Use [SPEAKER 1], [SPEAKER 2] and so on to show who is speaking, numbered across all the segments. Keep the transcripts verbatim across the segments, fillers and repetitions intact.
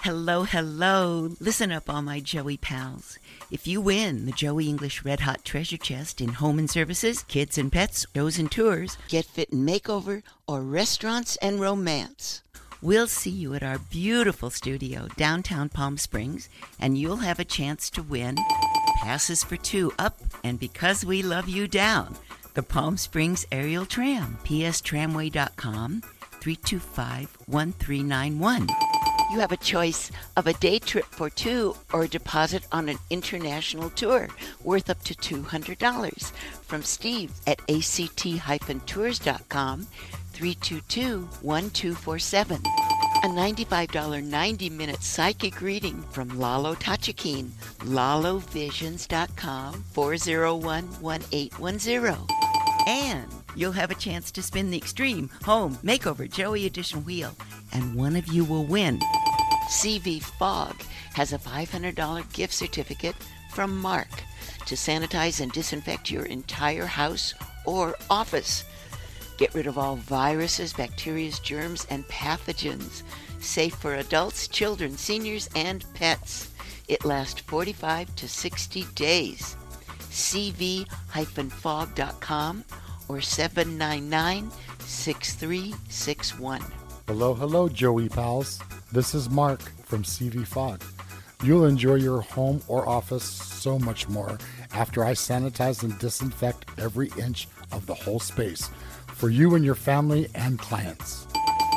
[SPEAKER 1] Hello, hello. Listen up, all my Joey pals. If you win the Joey English Red Hot Treasure Chest in home and services, kids and pets, shows and tours,
[SPEAKER 2] Get Fit and Makeover, or restaurants and romance,
[SPEAKER 1] we'll see you at our beautiful studio downtown Palm Springs, and you'll have a chance to win passes for two up and Because We Love You down, the Palm Springs Aerial Tram, p s tramway dot com, three two five, one three nine one.
[SPEAKER 2] you have a choice of a day trip for two or a deposit on an international tour worth up to two hundred dollars from Steve at a c t dash tours dot com, three two two, one two four seven. A ninety-five dollars ninety-minute psychic reading from Lalo Tachikine, lalo visions dot com, four zero one, one eight one zero.
[SPEAKER 1] And you'll have a chance to spin the Extreme Home Makeover Joey Edition wheel, and one of you will win.
[SPEAKER 2] C V Fog has a five hundred dollars gift certificate from Mark to sanitize and disinfect your entire house or office. Get rid of all viruses, bacteria, germs, and pathogens. Safe for adults, children, seniors, and pets. It lasts forty-five to sixty days. c v dash fog dot com or seven nine nine, six three six one.
[SPEAKER 3] Hello, hello, Joey pals. This is Mark from C V Fog. You'll enjoy your home or office so much more after I sanitize and disinfect every inch of the whole space for you and your family and clients.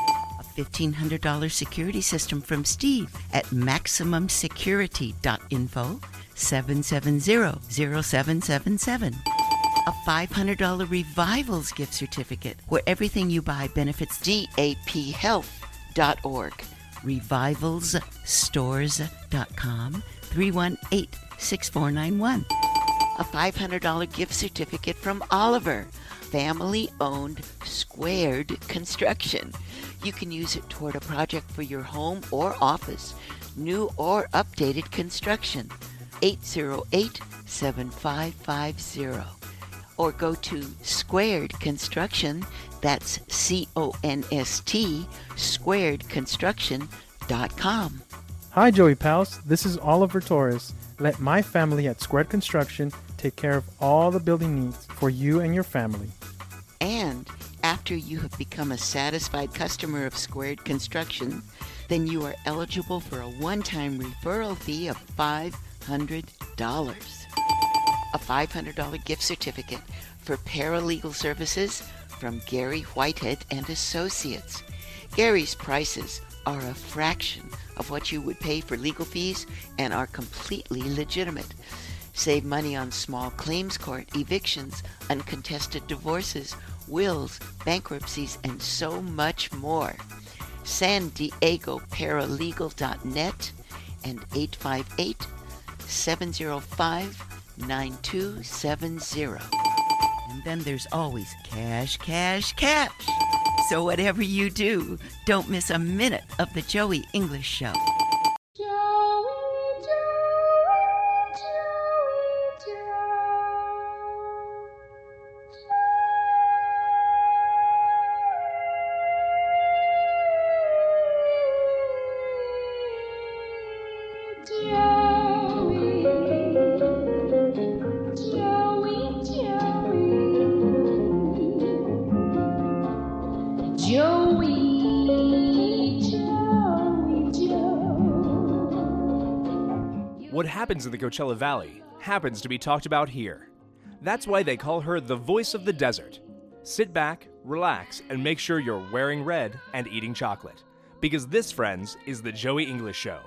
[SPEAKER 1] A fifteen hundred dollars security system from Steve at maximum security dot info, seven seven zero, zero seven seven seven. A five hundred dollars Revivals gift certificate where everything you buy benefits
[SPEAKER 2] d a p health dot org.
[SPEAKER 1] revivals stores dot com, three one eight, six four nine one.
[SPEAKER 2] A five hundred dollars gift certificate from Oliver, family-owned Squared Construction. You can use it toward a project for your home or office, new or updated construction. eight zero eight, seven five five zero. Or go to Squared Construction, that's C O N S T, squared construction dot com.
[SPEAKER 4] Hi, Joey pals. This is Oliver Torres. Let my family at Squared Construction take care of all the building needs for you and your family.
[SPEAKER 2] And after you have become a satisfied customer of Squared Construction, then you are eligible for a one-time referral fee of five hundred dollars. A five hundred dollars gift certificate for paralegal services from Gary Whitehead and Associates. Gary's prices are a fraction of what you would pay for legal fees and are completely legitimate. Save money on small claims court, evictions, uncontested divorces, wills, bankruptcies, and so much more. San Diego Paralegal dot net and eight five eight, seven zero five, nine two seven zero.
[SPEAKER 1] And then there's always cash, cash, cash. So whatever you do, don't miss a minute of the Joey English Show.
[SPEAKER 5] What happens in the Coachella Valley happens to be talked about here. That's why they call her the voice of the desert. Sit back, relax, and make sure you're wearing red and eating chocolate. Because this, friends, is the Joey English Show.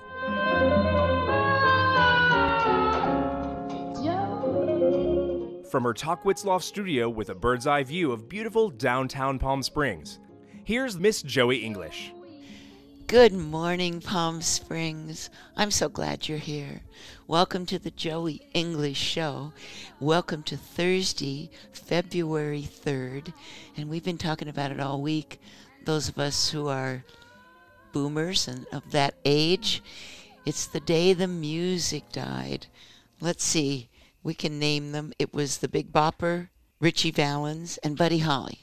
[SPEAKER 5] From her Talkwitzloft studio with a bird's eye view of beautiful downtown Palm Springs, here's Miss Joey English.
[SPEAKER 2] Good morning, Palm Springs. I'm so glad you're here. Welcome to the Joey English Show. Welcome to Thursday, February third. And we've been talking about it all week. Those of us who are boomers and of that age, it's the day the music died. Let's see. We can name them. It was the Big Bopper, Richie Valens, and Buddy Holly.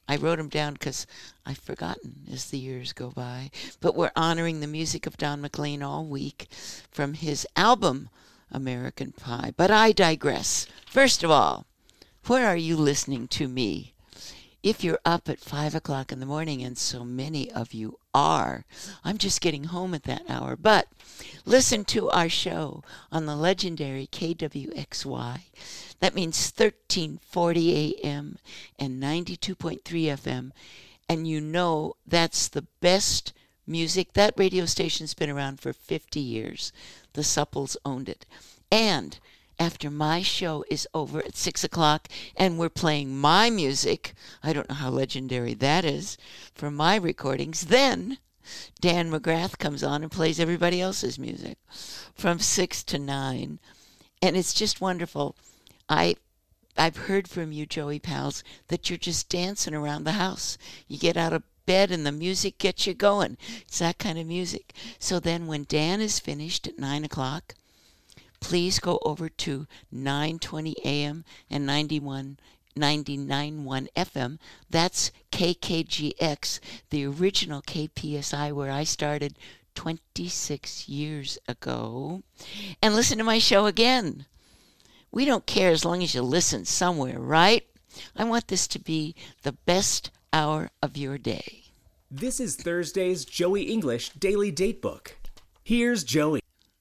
[SPEAKER 2] I wrote them down because I've forgotten as the years go by. But we're honoring the music of Don McLean all week from his album, American Pie. But I digress. First of all, where are you listening to me? If you're up at five o'clock in the morning, and so many of you are, I'm just getting home at that hour. But listen to our show on the legendary K W X Y. That means thirteen forty A M and ninety-two point three F M. And you know that's the best music. That radio station's been around for fifty years. The Supples owned it. And after my show is over at six o'clock and we're playing my music, I don't know how legendary that is, for my recordings, then Dan McGrath comes on and plays everybody else's music from six to nine. And it's just wonderful. I, I've heard from you, Joey Pals, that you're just dancing around the house. You get out of bed and the music gets you going. It's that kind of music. So then when Dan is finished at nine o'clock, please go over to nine twenty A M and ninety-one, ninety-nine point one F M. That's K K G X, the original K P S I where I started twenty-six years ago. And listen to my show again. We don't care as long as you listen somewhere, right? I want this to be the best hour of your day.
[SPEAKER 5] This is Thursday's Joey English Daily Datebook. Here's Joey.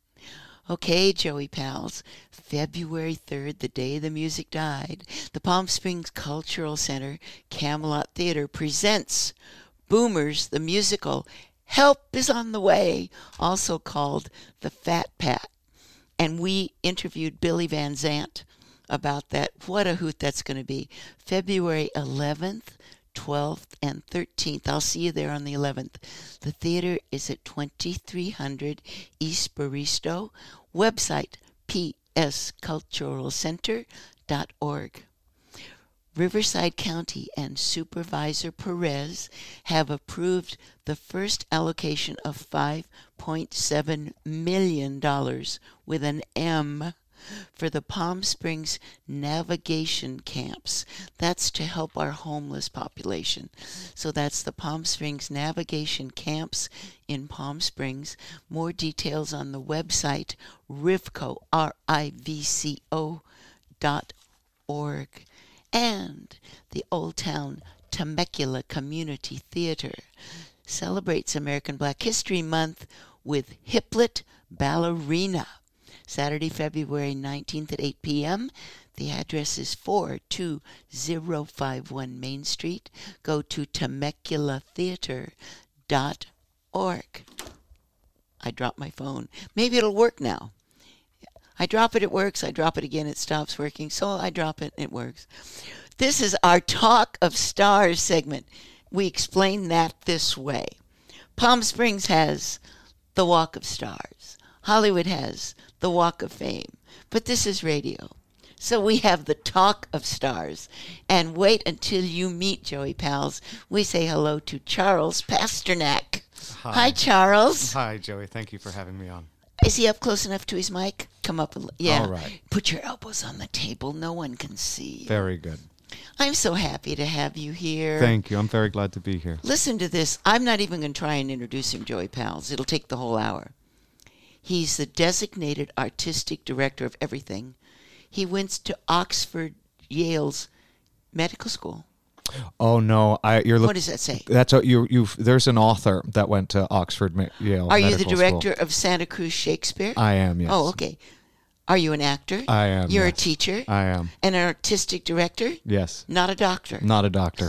[SPEAKER 2] Okay, Joey Pals, February third, the day the music died, the Palm Springs Cultural Center Camelot Theater presents Boomers, the musical. Help is on the way, also called The Fat Pat. And we interviewed Billy Van Zandt about that. What a hoot that's going to be. February eleventh, twelfth, and thirteenth. I'll see you there on the eleventh. The theater is at twenty-three hundred East Baristo. Website, p s cultural center dot org. Riverside County and Supervisor Perez have approved the first allocation of five point seven million dollars with an M for the Palm Springs navigation camps. That's to help our homeless population. So that's the Palm Springs navigation camps in Palm Springs. More details on the website rivco, R I V C O dot org. And the Old Town Temecula Community Theater celebrates American Black History Month with Hiplet Ballerina. Saturday, February nineteenth at eight p.m. The address is four two zero five one Main Street. Go to temecula theater dot org. I dropped my phone. Maybe it'll work now. I drop it, it works. I drop it again, it stops working. So I drop it, it works. This is our Talk of Stars segment. We explain that this way. Palm Springs has the Walk of Stars. Hollywood has the Walk of Fame. But this is radio. So we have the Talk of Stars. And wait until you meet Joey Pals. We say hello to Charles Pasternak.
[SPEAKER 6] Hi.
[SPEAKER 2] Hi, Charles.
[SPEAKER 6] Hi, Joey. Thank you for having me on.
[SPEAKER 2] Is he up close enough to his mic? Come up. A li- yeah.
[SPEAKER 6] All right.
[SPEAKER 2] Put your elbows on the table. No one can see.
[SPEAKER 6] Very good.
[SPEAKER 2] I'm so happy to have you here.
[SPEAKER 6] Thank you. I'm very glad to be here.
[SPEAKER 2] Listen to this. I'm not even going to try and introduce him, Joey Pals. It'll take the whole hour. He's the designated artistic director of everything. He went to Oxford, Yale's medical school.
[SPEAKER 6] Oh no! I you're look,
[SPEAKER 2] What does that say?
[SPEAKER 6] That's a, you. You. There's an author that went to Oxford, Yale.
[SPEAKER 2] Are you the
[SPEAKER 6] Medical
[SPEAKER 2] director
[SPEAKER 6] School.
[SPEAKER 2] of Santa Cruz Shakespeare?
[SPEAKER 6] I am. Yes.
[SPEAKER 2] Oh, okay. Are you an actor?
[SPEAKER 6] I am.
[SPEAKER 2] You're
[SPEAKER 6] yes.
[SPEAKER 2] a teacher?
[SPEAKER 6] I am.
[SPEAKER 2] An artistic director?
[SPEAKER 6] Yes.
[SPEAKER 2] Not a doctor?
[SPEAKER 6] Not a doctor.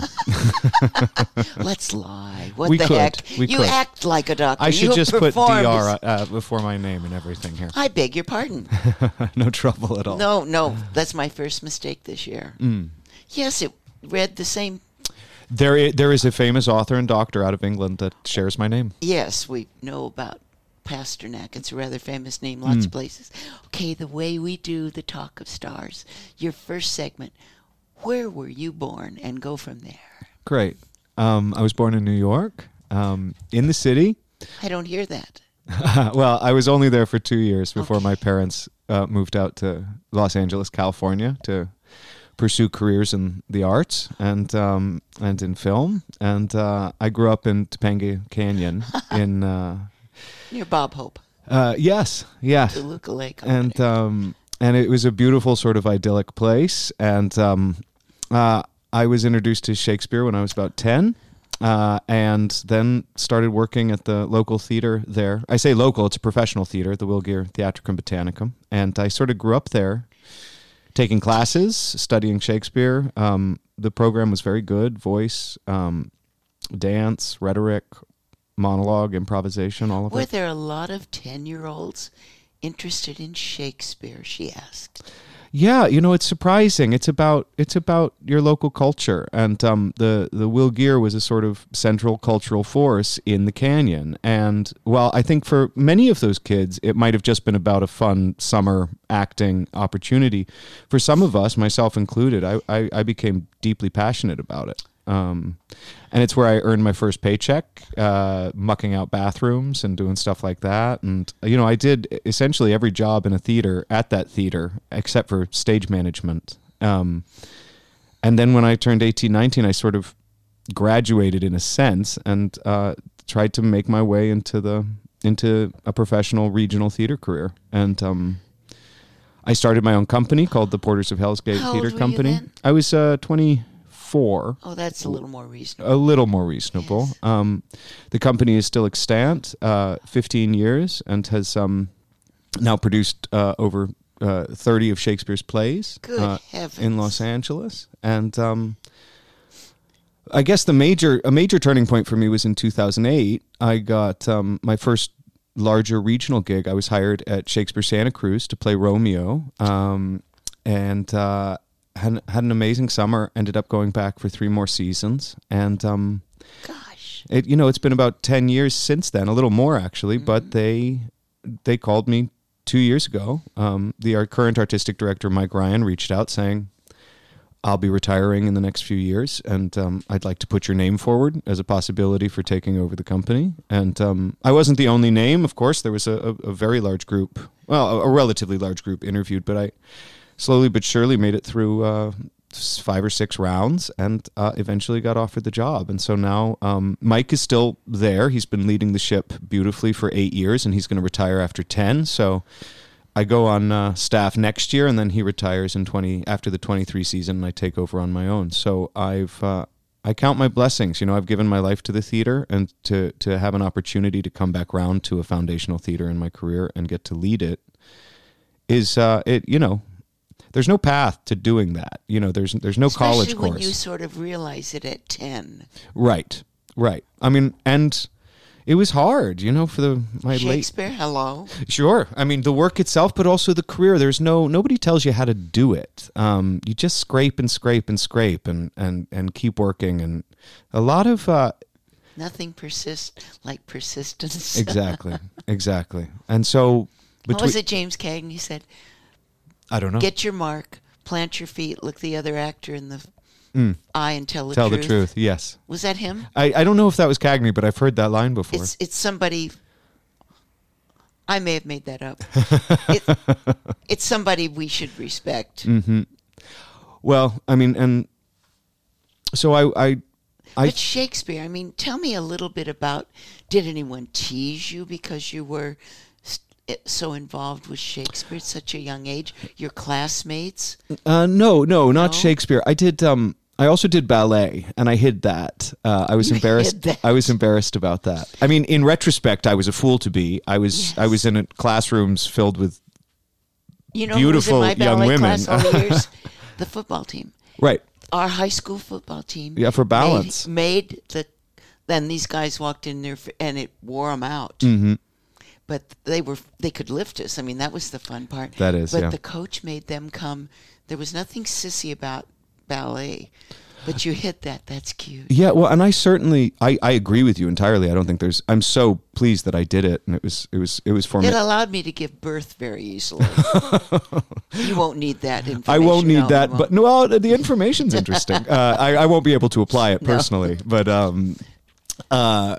[SPEAKER 2] Let's lie. What
[SPEAKER 6] We
[SPEAKER 2] the
[SPEAKER 6] could.
[SPEAKER 2] heck?
[SPEAKER 6] We
[SPEAKER 2] you
[SPEAKER 6] could.
[SPEAKER 2] act like a doctor.
[SPEAKER 6] I should
[SPEAKER 2] You
[SPEAKER 6] just put D
[SPEAKER 2] performed
[SPEAKER 6] R
[SPEAKER 2] as-
[SPEAKER 6] uh, before my name and everything here.
[SPEAKER 2] I beg your pardon.
[SPEAKER 6] No trouble at all.
[SPEAKER 2] No, no. That's my first mistake this year.
[SPEAKER 6] Mm.
[SPEAKER 2] Yes, it read the same.
[SPEAKER 6] There, i- there is a famous author and doctor out of England that shares my name.
[SPEAKER 2] Yes, we know about Pasternak. It's a rather famous name, lots
[SPEAKER 6] Mm.
[SPEAKER 2] of places. Okay, the way we do the Talk of Stars. Your first segment. Where were you born? And go from there.
[SPEAKER 6] Great. Um, I was born in New York, um, in the city.
[SPEAKER 2] I don't hear that.
[SPEAKER 6] Well, I was only there for two years before
[SPEAKER 2] Okay.
[SPEAKER 6] my parents uh, moved out to Los Angeles, California, to pursue careers in the arts and um, and in film. And uh, I grew up in Topanga Canyon in uh,
[SPEAKER 2] Near Bob Hope,
[SPEAKER 6] uh, yes, yeah,
[SPEAKER 2] Toluca Lake.
[SPEAKER 6] and um, and it was a beautiful sort of idyllic place. And um, uh, I was introduced to Shakespeare when I was about ten. Uh, and then started working at the local theater there. I say local, it's a professional theater, the Wilgear Theatricum Botanicum. And I sort of grew up there, taking classes, studying Shakespeare. Um, the program was very good, voice, um, dance, rhetoric, monologue, improvisation, all of
[SPEAKER 2] Were
[SPEAKER 6] it.
[SPEAKER 2] there a lot of ten-year-olds interested in Shakespeare, she asked.
[SPEAKER 6] Yeah, you know, it's surprising. It's about it's about your local culture, and um, the the Wilgear was a sort of central cultural force in the canyon. And while I think for many of those kids, it might have just been about a fun summer acting opportunity, for some of us, myself included, I I, I became deeply passionate about it. Um, and it's where I earned my first paycheck, uh, mucking out bathrooms and doing stuff like that. And, you know, I did essentially every job in a theater at that theater, except for stage management. Um, and then when I turned eighteen, nineteen, I sort of graduated in a sense and, uh, tried to make my way into the, into a professional regional theater career. And, um, I started my own company called the Porters of Hell's Gate
[SPEAKER 2] How
[SPEAKER 6] Theater
[SPEAKER 2] old were you
[SPEAKER 6] Company.
[SPEAKER 2] then?
[SPEAKER 6] I was, uh, twenty-four.
[SPEAKER 2] Oh, that's a little more reasonable.
[SPEAKER 6] A little more reasonable.
[SPEAKER 2] Yes.
[SPEAKER 6] Um, the company is still extant, uh, fifteen years, and has um, now produced uh, over uh, thirty of Shakespeare's plays
[SPEAKER 2] Good
[SPEAKER 6] uh,
[SPEAKER 2] heavens.
[SPEAKER 6] in Los Angeles. And um, I guess the major a major turning point for me was in two thousand eight. I got um, my first larger regional gig. I was hired at Shakespeare Santa Cruz to play Romeo, um, and uh, had had an amazing summer. Ended up going back for three more seasons, and um,
[SPEAKER 2] Gosh.
[SPEAKER 6] it you know it's been about ten years since then, a little more actually.
[SPEAKER 2] Mm-hmm.
[SPEAKER 6] But they they called me two years ago. Um, the our current artistic director Mike Ryan reached out saying, I'll be retiring in the next few years, and um, I'd like to put your name forward as a possibility for taking over the company. And um, I wasn't the only name, of course. There was a, a, a very large group, well, a, a relatively large group interviewed, but I slowly but surely made it through uh, five or six rounds and uh, eventually got offered the job. And so now um, Mike is still there. He's been leading the ship beautifully for eight years, and he's going to retire after ten. So I go on uh, staff next year, and then he retires in twenty after the twenty-three season, and I take over on my own. So I've uh, I count my blessings. You know, I've given my life to the theater, and to to have an opportunity to come back round to a foundational theater in my career and get to lead it is uh, it. You know, there's no path to doing that. You know, there's there's no
[SPEAKER 2] Especially
[SPEAKER 6] college
[SPEAKER 2] when
[SPEAKER 6] course.
[SPEAKER 2] you sort of realize it at ten.
[SPEAKER 6] Right, right. I mean, and it was hard, you know, for the my late.
[SPEAKER 2] Shakespeare, hello.
[SPEAKER 6] Sure. I mean, the work itself, but also the career. There's no, nobody tells you how to do it. Um, you just scrape and scrape and scrape and, and, and keep working. And a lot of, uh,
[SPEAKER 2] Nothing persists like persistence.
[SPEAKER 6] exactly, exactly. And so,
[SPEAKER 2] What was it James Cagney said?
[SPEAKER 6] I don't know.
[SPEAKER 2] Get your mark, plant your feet, look the other actor in the
[SPEAKER 6] Mm.
[SPEAKER 2] eye and tell the
[SPEAKER 6] Tell
[SPEAKER 2] truth.
[SPEAKER 6] the truth. Yes.
[SPEAKER 2] Was that him?
[SPEAKER 6] I, I don't know if that was Cagney, but I've heard that line before.
[SPEAKER 2] It's it's somebody. I may have made that up. it, it's somebody we should respect.
[SPEAKER 6] Mm-hmm. Well, I mean, and so I, I, I
[SPEAKER 2] But Shakespeare, I mean, tell me a little bit about, did anyone tease you because you were st- so involved with Shakespeare at such a young age? Your classmates?
[SPEAKER 6] uh, no, no, not
[SPEAKER 2] No?
[SPEAKER 6] Shakespeare. I did. Um, I also did ballet, and I hid that. Uh, I was
[SPEAKER 2] You
[SPEAKER 6] embarrassed.
[SPEAKER 2] hid that.
[SPEAKER 6] I was embarrassed about that. I mean, in retrospect, I was a fool to be. I was.
[SPEAKER 2] Yes.
[SPEAKER 6] I was in a, classrooms filled with
[SPEAKER 2] You know
[SPEAKER 6] Beautiful
[SPEAKER 2] who was in my
[SPEAKER 6] young
[SPEAKER 2] ballet
[SPEAKER 6] women.
[SPEAKER 2] class all the years? The football team.
[SPEAKER 6] right.
[SPEAKER 2] Our high school football team.
[SPEAKER 6] Yeah, for balance.
[SPEAKER 2] Made, made the, then these guys walked in there f- and it wore them out.
[SPEAKER 6] Mm-hmm.
[SPEAKER 2] But they were they could lift us. I mean, that was the fun part.
[SPEAKER 6] That is,
[SPEAKER 2] But
[SPEAKER 6] yeah.
[SPEAKER 2] the coach made them come. There was nothing sissy about ballet. But you hit that. That's cute.
[SPEAKER 6] Yeah, well, and I certainly, I, I agree with you entirely. I don't think there's. I'm so pleased that I did it, and it was, it was, it was for me.
[SPEAKER 2] It allowed me to give birth very easily. You won't need that information.
[SPEAKER 6] I won't need
[SPEAKER 2] No, you
[SPEAKER 6] that,
[SPEAKER 2] won't.
[SPEAKER 6] but no, well, the information's interesting. uh, I, I won't be able to apply it
[SPEAKER 2] No.
[SPEAKER 6] personally, but um, uh,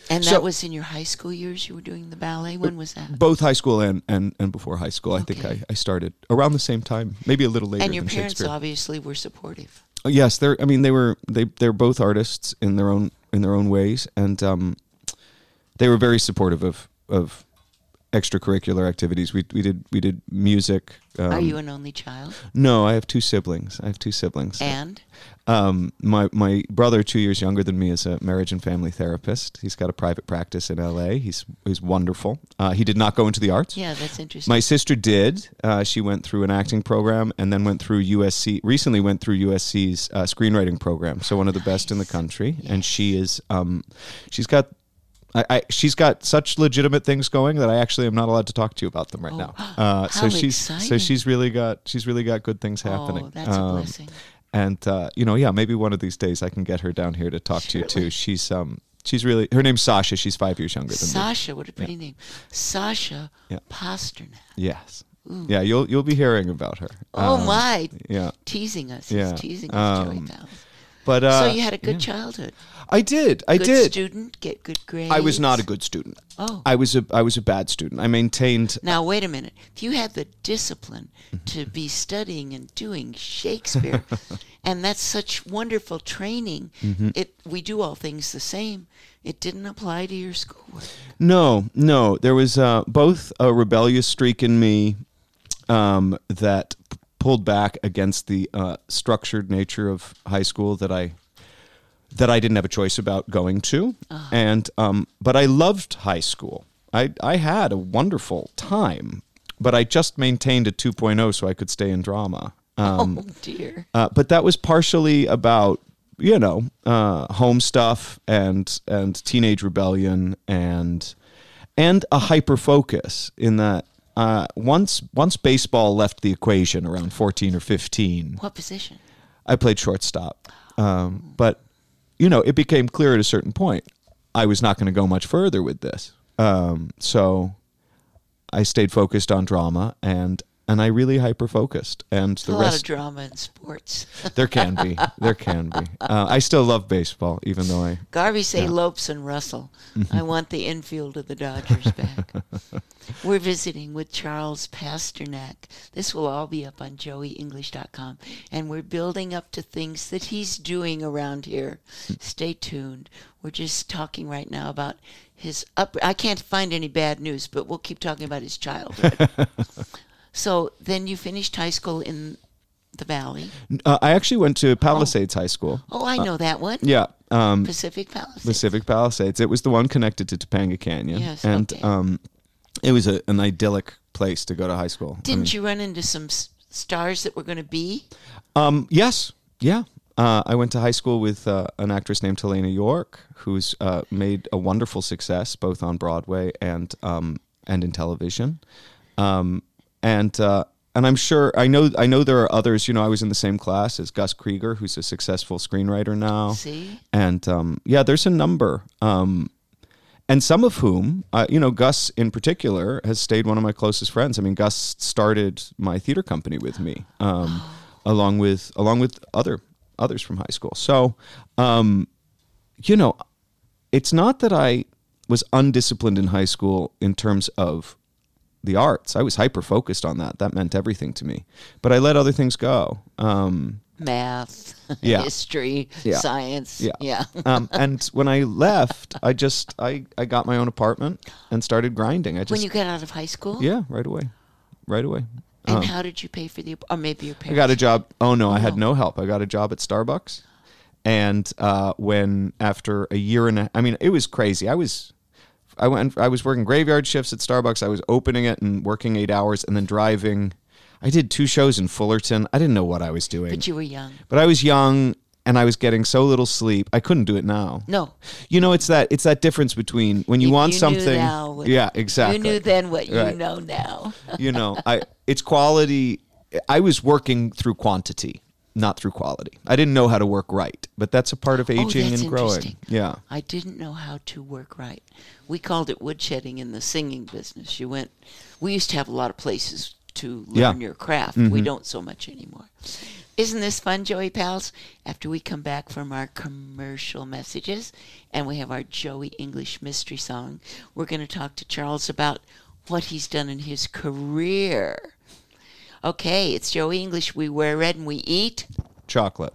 [SPEAKER 2] And that
[SPEAKER 6] So-
[SPEAKER 2] was in your high school years you were doing the ballet? When was that?
[SPEAKER 6] Both high school and, and, and before high school. I think
[SPEAKER 2] Okay.
[SPEAKER 6] I, I started around the same time, maybe a little later
[SPEAKER 2] And your
[SPEAKER 6] than
[SPEAKER 2] parents
[SPEAKER 6] Shakespeare.
[SPEAKER 2] obviously were supportive.
[SPEAKER 6] Oh, yes, they're. I mean, they were. They they're both artists in their own in their own ways, and um, they were very supportive of of extracurricular activities. We we did we did music. Um,
[SPEAKER 2] Are you an only child?
[SPEAKER 6] No, I have two siblings. I have two siblings.
[SPEAKER 2] And?
[SPEAKER 6] Um, my my brother, two years younger than me, is a marriage and family therapist. He's got a private practice in L A. He's he's wonderful. Uh, he did not go into the arts.
[SPEAKER 2] Yeah, that's interesting.
[SPEAKER 6] My sister did. Uh, she went through an acting program and then went through U S C. Recently, went through U S C's uh, screenwriting program. So one of the best in the country. And she is. Um, she's got. I, I, she's got such legitimate things going that I actually am not allowed to talk to you about them right
[SPEAKER 2] Oh,
[SPEAKER 6] now. Uh, so
[SPEAKER 2] how
[SPEAKER 6] she's so
[SPEAKER 2] exciting.
[SPEAKER 6] she's really got she's really got good things happening.
[SPEAKER 2] Oh, that's a
[SPEAKER 6] Um,
[SPEAKER 2] blessing.
[SPEAKER 6] And uh, you know, yeah, maybe one of these days I can get her down here to talk to you
[SPEAKER 2] Surely.
[SPEAKER 6] too. She's um she's really her name's Sasha. She's five years younger than me.
[SPEAKER 2] Sasha, what a pretty name. Sasha
[SPEAKER 6] Yeah.
[SPEAKER 2] Pasternak.
[SPEAKER 6] Yes. Yeah, you'll you'll be hearing about her.
[SPEAKER 2] Oh,
[SPEAKER 6] Um,
[SPEAKER 2] my.
[SPEAKER 6] Yeah.
[SPEAKER 2] Teasing us.
[SPEAKER 6] Yeah.
[SPEAKER 2] He's teasing us, Joey
[SPEAKER 6] Um,
[SPEAKER 2] Pals.
[SPEAKER 6] But uh,
[SPEAKER 2] So you had a good
[SPEAKER 6] yeah.
[SPEAKER 2] childhood.
[SPEAKER 6] I did. I
[SPEAKER 2] good
[SPEAKER 6] did.
[SPEAKER 2] student, get good grades.
[SPEAKER 6] I was not a good student.
[SPEAKER 2] Oh.
[SPEAKER 6] I was a I was a bad student. I maintained.
[SPEAKER 2] Now, wait a minute. If you had the discipline to be studying and doing Shakespeare, and that's such wonderful training,
[SPEAKER 6] Mm-hmm.
[SPEAKER 2] it we do all things the same. It didn't apply to your schoolwork.
[SPEAKER 6] No, no. There was uh, both a rebellious streak in me um, that p- pulled back against the uh, structured nature of high school that I that I didn't have a choice about going to, and um, but I loved high school. I I had a wonderful time, but I just maintained a two point oh so I could stay in drama. Um,
[SPEAKER 2] oh, dear.
[SPEAKER 6] Uh, but that was partially about, you know, uh, home stuff and and teenage rebellion and and a hyper focus in that uh, once once baseball left the equation around fourteen or fifteen,
[SPEAKER 2] What position?
[SPEAKER 6] I played shortstop. Um, but you know, it became clear at a certain point I was not going to go much further with this. Um, so I stayed focused on drama and. And I really hyper focused, and the
[SPEAKER 2] a lot of
[SPEAKER 6] rest
[SPEAKER 2] drama in sports.
[SPEAKER 6] there can be, there can be. Uh, I still love baseball, even though I.
[SPEAKER 2] Garvey say
[SPEAKER 6] Yeah.
[SPEAKER 2] Lopes and Russell. I want the infield of the Dodgers back. We're visiting with Charles Pasternak. This will all be up on joey english dot com. And we're building up to things that he's doing around here. Stay tuned. We're just talking right now about his up. I can't find any bad news, but we'll keep talking about his childhood. So then you finished high school in the Valley.
[SPEAKER 6] Uh, I actually went to Palisades High School.
[SPEAKER 2] Oh, I know that one.
[SPEAKER 6] Yeah, um,
[SPEAKER 2] Pacific Palisades.
[SPEAKER 6] Pacific Palisades. It was the one connected to Topanga Canyon,
[SPEAKER 2] Yes,
[SPEAKER 6] and
[SPEAKER 2] okay.
[SPEAKER 6] um, it was a, an idyllic place to go to high school. I
[SPEAKER 2] Didn't
[SPEAKER 6] mean,
[SPEAKER 2] you run into some s- stars that were going to be?
[SPEAKER 6] Um, yes, yeah. Uh, I went to high school with uh, an actress named Helena York, who's uh, made a wonderful success both on Broadway and um, and in television. Um, and uh, and I'm sure I know I know there are others. You know, I was in the same class as Gus Krieger, who's a successful screenwriter now.
[SPEAKER 2] See?
[SPEAKER 6] And um, yeah, there's a number. Um, and some of whom, uh, you know, Gus in particular has stayed one of my closest friends. I mean, Gus started my theater company with me, um, along with along with other others from high school. So, um, you know, it's not that I was undisciplined in high school in terms of the arts. I was hyper focused on that. That meant everything to me. But I let other things go. Um,
[SPEAKER 2] Math,
[SPEAKER 6] Yeah.
[SPEAKER 2] history,
[SPEAKER 6] Yeah.
[SPEAKER 2] science.
[SPEAKER 6] Yeah.
[SPEAKER 2] Yeah.
[SPEAKER 6] um, and when I left, I just I, I got my own apartment and started grinding. I just
[SPEAKER 2] When you got out of high school?
[SPEAKER 6] yeah, right away, right away.
[SPEAKER 2] And
[SPEAKER 6] Um,
[SPEAKER 2] how did you pay for the, or maybe your
[SPEAKER 6] I
[SPEAKER 2] parents?
[SPEAKER 6] got a job. Oh no, I had
[SPEAKER 2] Oh.
[SPEAKER 6] no help. I got a job at Starbucks, and uh, when after a year and a, I mean, it was crazy. I was. I went. I was working graveyard shifts at Starbucks. I was opening it and working eight hours, and then driving. I did two shows in Fullerton. I didn't know what I was doing,
[SPEAKER 2] But you were young.
[SPEAKER 6] but I was young, and I was getting so little sleep. I couldn't do it now.
[SPEAKER 2] No.
[SPEAKER 6] You know, it's that it's that difference between when you,
[SPEAKER 2] You-
[SPEAKER 6] want
[SPEAKER 2] you knew
[SPEAKER 6] something.
[SPEAKER 2] now what-
[SPEAKER 6] yeah, exactly.
[SPEAKER 2] You knew then what you
[SPEAKER 6] Right.
[SPEAKER 2] know now.
[SPEAKER 6] You know, I it's quality. I was working through quantity, not through quality. I didn't know how to work right, but that's a part of aging
[SPEAKER 2] oh, that's
[SPEAKER 6] and growing.
[SPEAKER 2] interesting.
[SPEAKER 6] Yeah.
[SPEAKER 2] I didn't know how to work right. We called it woodshedding in the singing business. You went, we used to have a lot of places to
[SPEAKER 6] Yeah.
[SPEAKER 2] learn your craft.
[SPEAKER 6] Mhm.
[SPEAKER 2] We don't so much anymore. Isn't this fun, Joey Pals? After we come back from our commercial messages and we have our Joey English mystery song, we're going to talk to Charles about what he's done in his career. Okay, it's Joey English. We wear red and we eat
[SPEAKER 6] Chocolate.